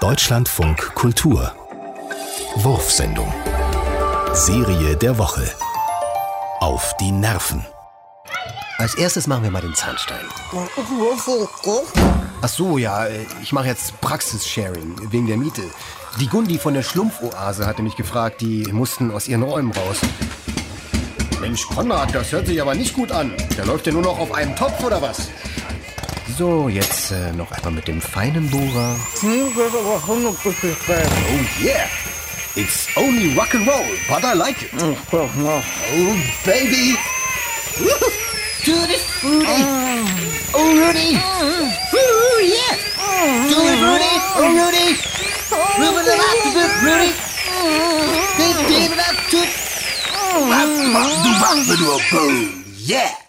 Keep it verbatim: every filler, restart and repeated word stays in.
Deutschlandfunk Kultur. Wurfsendung. Serie der Woche. Auf die Nerven. Als erstes machen wir mal den Zahnstein. Ach so, ja, ich mache jetzt Praxissharing wegen der Miete. Die Gundi von der Schlumpfoase hatte mich gefragt, die mussten aus ihren Räumen raus. Mensch, Konrad, das hört sich aber nicht gut an. Der läuft ja nur noch auf einem Topf, oder was? So, jetzt äh, noch einmal mit dem feinen Bohrer. Oh yeah! It's only rock and roll, but I like it. Oh, baby! Tutti frutti! Oh, Rudy! Ooh, yeah! Tutti frutti! Oh, Rudy! Move it up a bit, Rudy! Give it up to... Yeah!